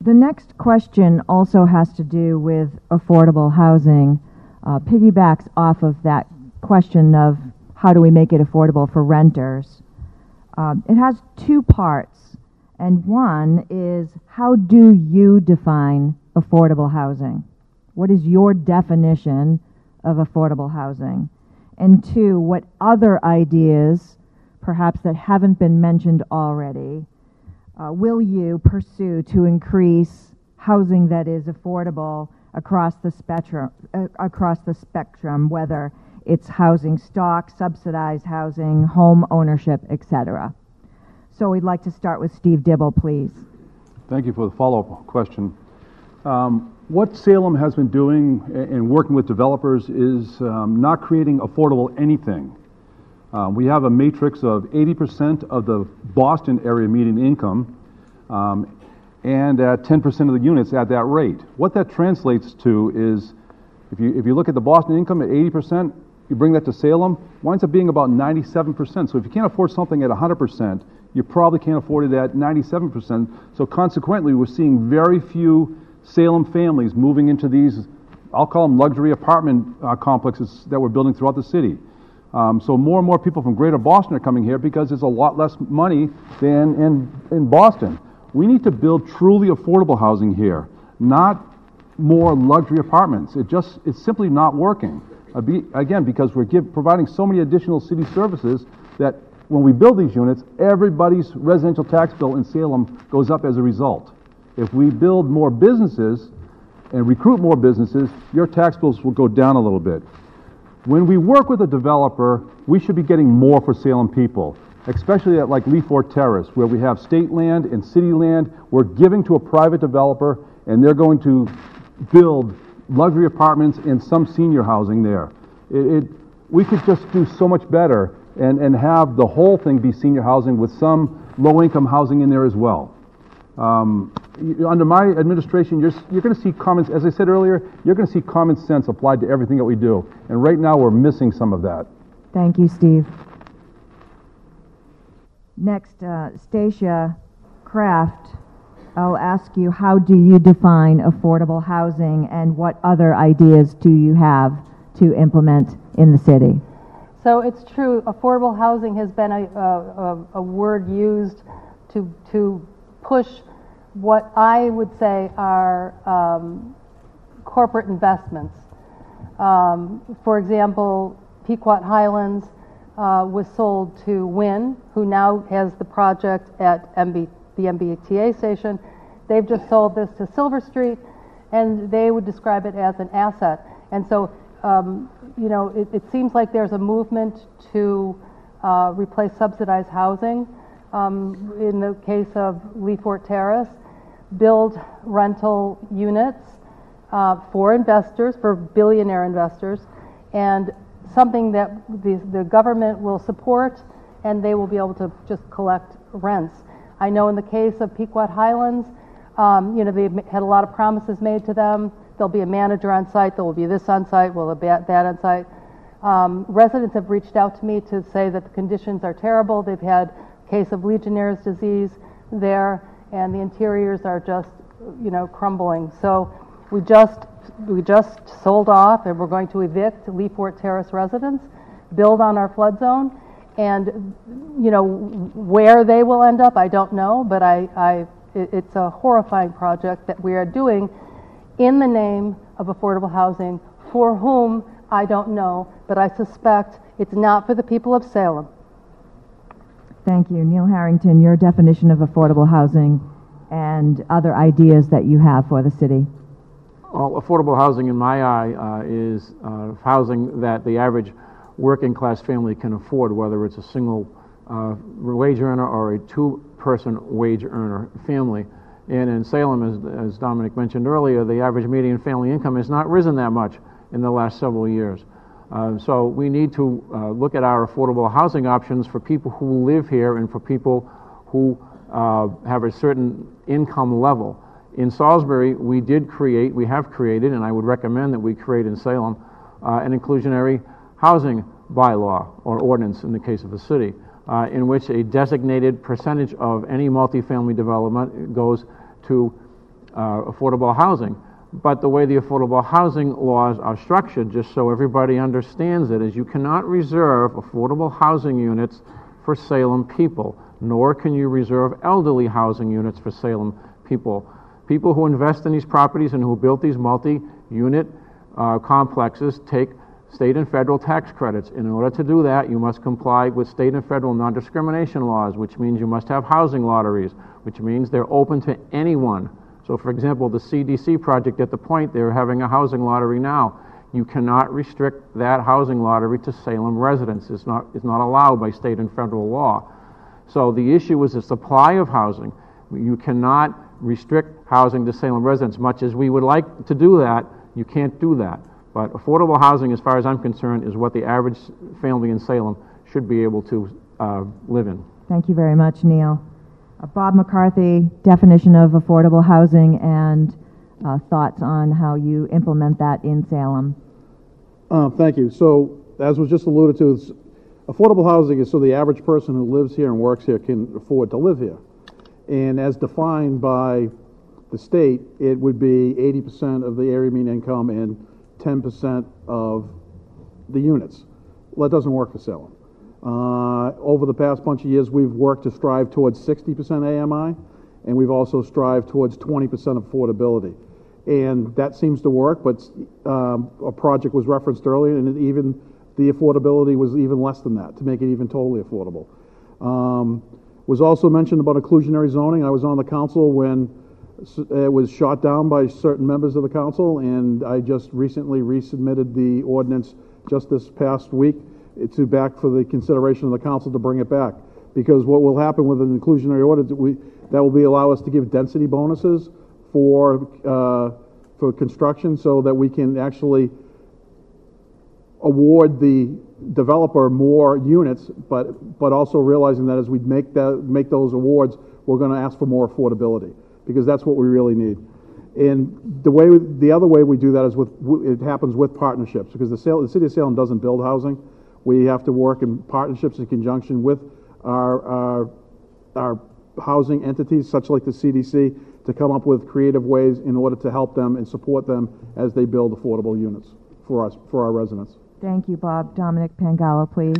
The next question also has to do with affordable housing, piggybacks off of that question of how do we make it affordable for renters. It has two parts, and one is how do you define affordable housing? What is your definition of affordable housing? And two, what other ideas, perhaps that haven't been mentioned already, will you pursue to increase housing that is affordable across the spectrum, whether it's housing stock, subsidized housing, home ownership, etc.? So we'd like to start with Steve Dibble, please. Thank you for the follow-up question. What Salem has been doing in working with developers is not creating affordable anything. We have a matrix of 80% of the Boston area median income and at 10% of the units at that rate. What that translates to is if you look at the Boston income at 80%, you bring that to Salem, winds up being about 97%. So if you can't afford something at 100%, you probably can't afford it at 97%. So consequently, we're seeing very few Salem families moving into these, I'll call them luxury apartment complexes that we're building throughout the city. So more and more people from greater Boston are coming here because there's a lot less money than in Boston. We need to build truly affordable housing here, not more luxury apartments. It's simply not working. Again, because we're providing so many additional city services that when we build these units, everybody's residential tax bill in Salem goes up as a result. If we build more businesses and recruit more businesses, your tax bills will go down a little bit. When we work with a developer, we should be getting more for Salem people, especially at like Leafort Terrace, where we have state land and city land. We're giving to a private developer, and they're going to build luxury apartments and some senior housing there. We could just do so much better and have the whole thing be senior housing with some low-income housing in there as well. Under my administration, you're going to see as I said earlier, you're going to see common sense applied to everything that we do. And right now, we're missing some of that. Thank you, Steve. Next, Stacia Kraft, I'll ask you, how do you define affordable housing and what other ideas do you have to implement in the city? So it's true, affordable housing has been a word used to push what I would say are corporate investments. For example, Pequot Highlands was sold to Wynn, who now has the project at the MBTA station. They've just sold this to Silver Street, and they would describe it as an asset. And so, it seems like there's a movement to replace subsidized housing. In the case of Leafort Terrace, build rental units for investors, for billionaire investors, and something that the government will support, and they will be able to just collect rents. I know in the case of Pequot Highlands, they've had a lot of promises made to them. There'll be a manager on site, there will be this on site, will be that on site. Residents have reached out to me to say that the conditions are terrible. They've had a case of Legionnaire's disease there, and the interiors are just, crumbling. So we just sold off, and we're going to evict Leafort Terrace residents, build on our flood zone, and where they will end up, I don't know, but it's a horrifying project that we are doing in the name of affordable housing. For whom, I don't know, but I suspect it's not for the people of Salem. Thank you. Neil Harrington, your definition of affordable housing and other ideas that you have for the city. Well, affordable housing in my eye is housing that the average working class family can afford, whether it's a single wage earner or a two-person wage earner family. And in Salem, as Dominic mentioned earlier, the average median family income has not risen that much in the last several years. So we need to look at our affordable housing options for people who live here and for people who have a certain income level. In Salisbury, we have created, and I would recommend that we create in Salem, an inclusionary housing bylaw or ordinance in the case of the city, in which a designated percentage of any multifamily development goes to affordable housing. But the way the affordable housing laws are structured, just so everybody understands it, is you cannot reserve affordable housing units for Salem people, nor can you reserve elderly housing units for Salem people. People who invest in these properties and who built these multi-unit complexes take state and federal tax credits. In order to do that, you must comply with state and federal non-discrimination laws, which means you must have housing lotteries, which means they're open to anyone. So, for example, the CDC project at the Point, they're having a housing lottery now. You cannot restrict that housing lottery to Salem residents. It's not allowed by state and federal law. So the issue is the supply of housing. You cannot restrict housing to Salem residents. Much as we would like to do that, you can't do that. But affordable housing, as far as I'm concerned, is what the average family in Salem should be able to live in. Thank you very much, Neil. Bob McCarthy, definition of affordable housing and thoughts on how you implement that in Salem. Thank you. So, as was just alluded to, affordable housing is so the average person who lives here and works here can afford to live here. And as defined by the state, it would be 80% of the area mean income and 10% of the units. Well, that doesn't work for Salem. Over the past bunch of years, we've worked to strive towards 60% AMI, and we've also strived towards 20% affordability. And that seems to work, but a project was referenced earlier, and even the affordability was even less than that, to make it even totally affordable. Was also mentioned about inclusionary zoning. I was on the council when it was shot down by certain members of the council, and I just recently resubmitted the ordinance just this past week to back for the consideration of the council to bring it back. Because what will happen with an inclusionary ordinance, that will allow us to give density bonuses for construction, so that we can actually award the developer more units, but also realizing that as we make those awards, we're going to ask for more affordability, because that's what we really need. And the other way we do that is it happens with partnerships, because the city of Salem doesn't build housing. We have to work in partnerships in conjunction with our housing entities, such like the CDC, to come up with creative ways in order to help them and support them as they build affordable units for our residents. Thank you, Bob. Dominic Pangalo, please.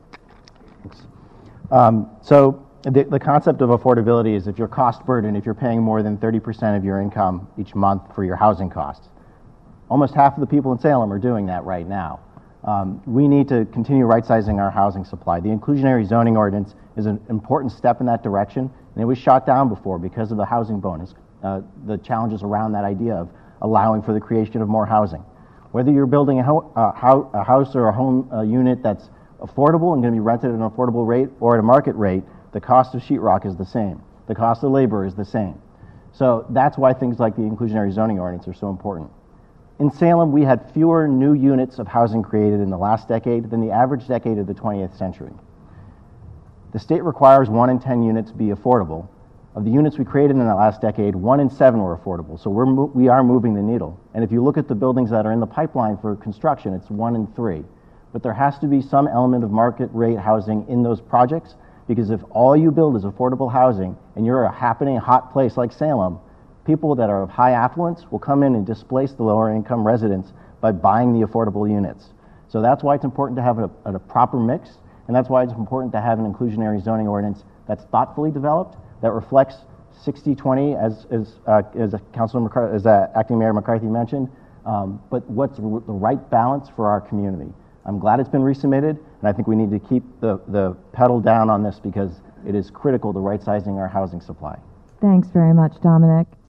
So the concept of affordability is if you're cost burdened, if you're paying more than 30% of your income each month for your housing costs. Almost half of the people in Salem are doing that right now. We need to continue right-sizing our housing supply. The inclusionary zoning ordinance is an important step in that direction, and it was shot down before because of the housing bonus, the challenges around that idea of allowing for the creation of more housing. Whether you're building a house or a home unit that's affordable and going to be rented at an affordable rate or at a market rate, the cost of sheetrock is the same. The cost of labor is the same. So that's why things like the inclusionary zoning ordinance are so important. In Salem, we had fewer new units of housing created in the last decade than the average decade of the 20th century. The state requires 1 in 10 units be affordable. Of the units we created in the last decade, 1 in 7 were affordable. So we are moving the needle. And if you look at the buildings that are in the pipeline for construction, it's 1 in 3. But there has to be some element of market rate housing in those projects, because if all you build is affordable housing and you're a hot place like Salem, people that are of high affluence will come in and displace the lower income residents by buying the affordable units. So that's why it's important to have a proper mix, and that's why it's important to have an inclusionary zoning ordinance that's thoughtfully developed, that reflects 60-20 as Councilor McCarthy, as Acting Mayor McCarthy mentioned, but what's the right balance for our community. I'm glad it's been resubmitted, and I think we need to keep the pedal down on this because it is critical to right-sizing our housing supply. Thanks very much, Dominic.